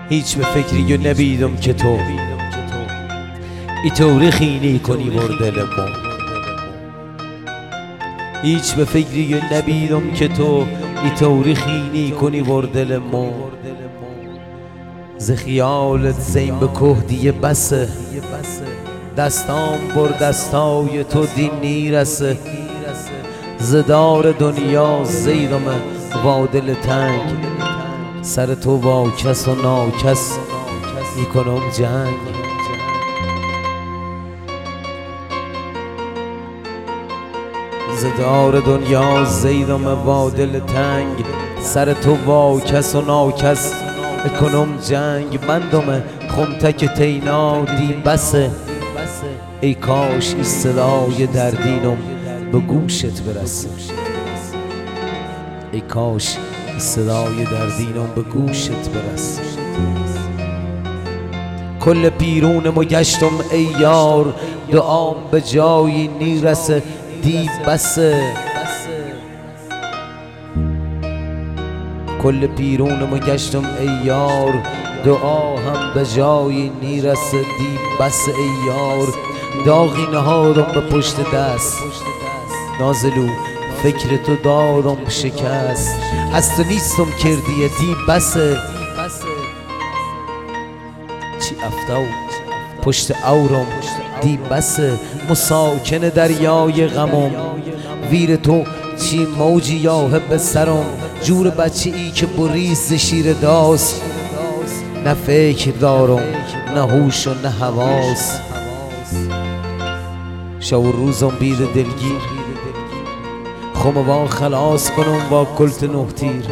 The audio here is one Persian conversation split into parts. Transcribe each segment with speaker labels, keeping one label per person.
Speaker 1: هیچ به فکری نبیدم که تو ای طوری خینی کنی بر دل ما. هیچ به فکری نبیدم که تو ای طوری خینی کنی بر دل ما. ز خیالت زین به کهدی بسه، دستام بر دستای تو دین نیرسه. ز دار دنیا زیدم با دل تنگ، سر تو با کس و ناکس میکنم جنگ. ز دار دنیا زیدم با دل تنگ، سر تو با کس و ناکس میکنم جنگ. بندم خمتک تینا دی بسه، ای کاش این صدای دردینم به گوشت برسه. ای کاش این صدای دردینم به گوشت برسه. کل پیرونم و گشتم ای یار، دعام به جایی نیرسه دی بسه. کل پیرونم و گشتم ای یار، دعا هم به جایی نیرسه دی بسه ای یار. داغی نهادم به پشت دست، نازلو فکر تو دارم شکست. از تو نیستم کردیه دی بسه. چی افتاو پشت اورم دی بسه. مساکن دریای غمم ویر تو چی موجی یاه به سرم. جور بچه ای که بریز شیر داست، نه فکر دارم نه هوش و نه حواس. شب و روزم بیر دلگیر، خم با خلاص کنم با کلت نه تیر.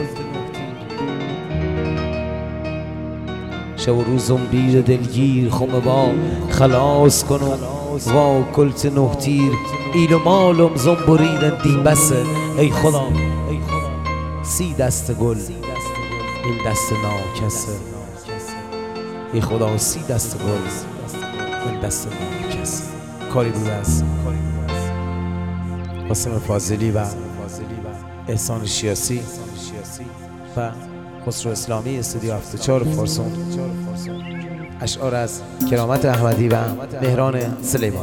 Speaker 1: شب و روزم بیر دلگیر، خم با خلاص کنم با کلت نه تیر. ایل و مالم زم بریدن دی بسه. ای خدا سی دست گل این دست ناکسه. ای خدا سی دست گل این دست ناکسه. کاری بوده است قاسم فاضلی و احسان شیاسی و خسرو اسلامی استودیو 74 فارسون. اشعار از کرامت احمدی و مهران سلیمان.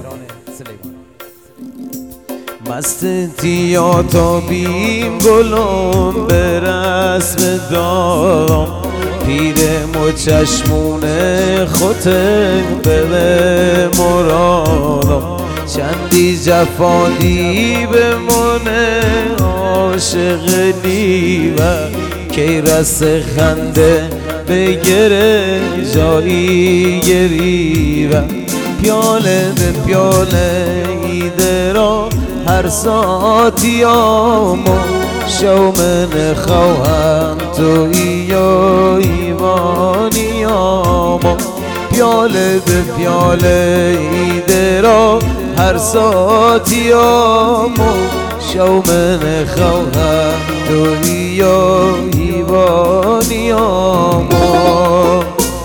Speaker 1: مست تیاتا بیم گلم به رسم دارم، پیر مچشمون خطه به مرادم. چندی جفادی به من عاشق نیوه، کی رس خنده بگره جایی گریوه. پیاله به پیاله ایده را هر ساعتی آمو، شومن خواهم تویی و ایمانی آمو. پیاله به پیاله ایده را هر ساعتی آمو، شومن خواهم تویی و ایمانی آمو.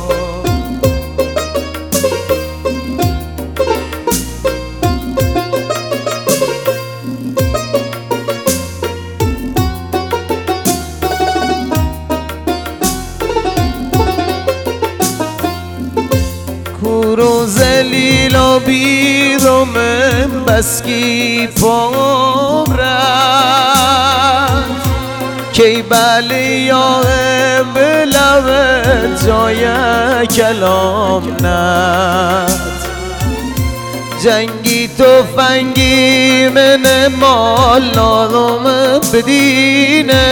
Speaker 1: کورو زلیل و بیرم بسکی پام رفت، کی بلیا بلوه جای کلام نت. جنگی تفنگی من مال نادم بدینه،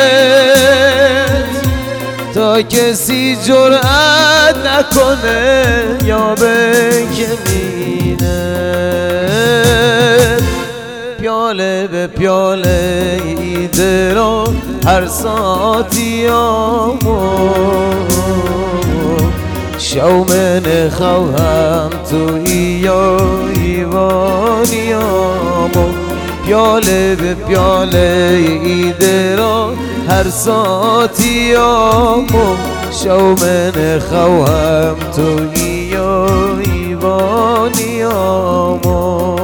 Speaker 1: تا کسی جرأت نکنه یا بکمینه. پیاله به پیاله ایده را هر ساعتی آمو، شومن خواهم تویی و ایوانی آمو. پیاله به پیاله ایده را هر ساعتی آمو، شومن خواهم تویی و ایوانی آمو.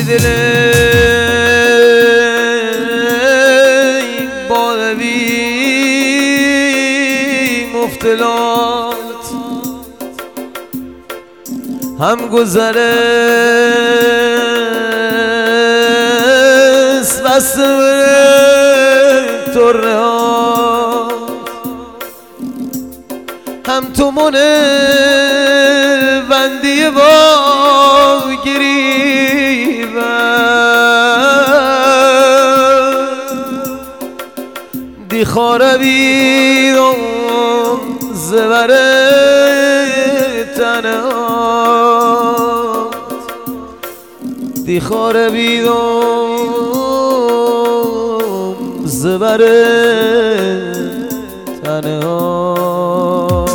Speaker 1: دل باد بی مفتلات هم گذره بسته بره طره ها هم تو منه بندی با گریبه دی خاره بیدم زبره تنهات دی خاره بیدم زبره تنهات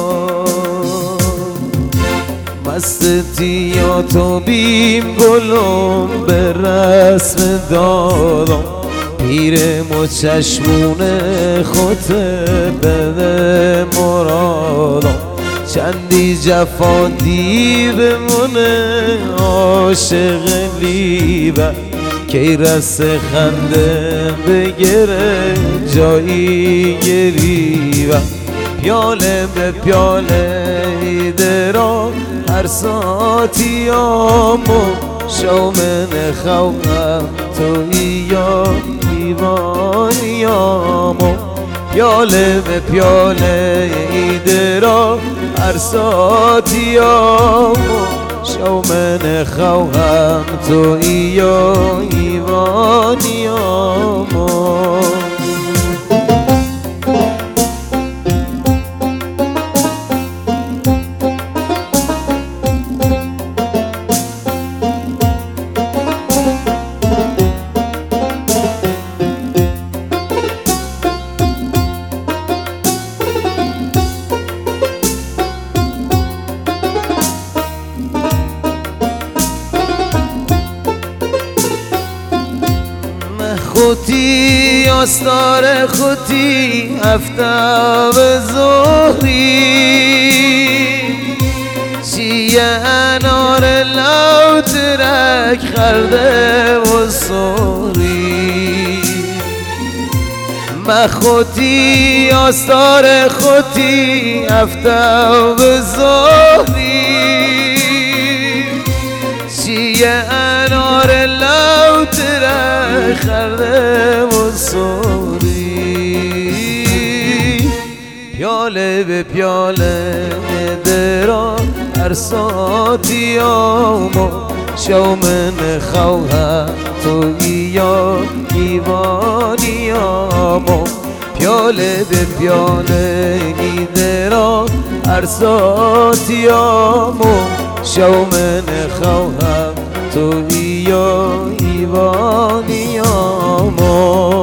Speaker 1: مستی یا تو بیم گلم به رسم دادم پیر مچشمونه خودت بده مرادم چندی جفا دی بمونه عاشق لیبه کی رس خنده بگیره جایی گریبه پیاله به پیاله درا هر ساتیامو شومن خوام توی یا دیوانیامو پیاله به پیاله درا هر ساتیامو شومن خوام توی یا دیوانیامو خوتی آستار خوتی افتاب زهری چیه انار لو ترک خرده و سوری مخوتی آستار خوتی افتاب زهری چیه انار لو ترک خرده و سوری پیاله به پیاله درا هر ساتیامو شومن خواه توی یا دیوانیامو پیاله به پیاله درا هر ساتیامو شومن خواه توی یا دیوانیامو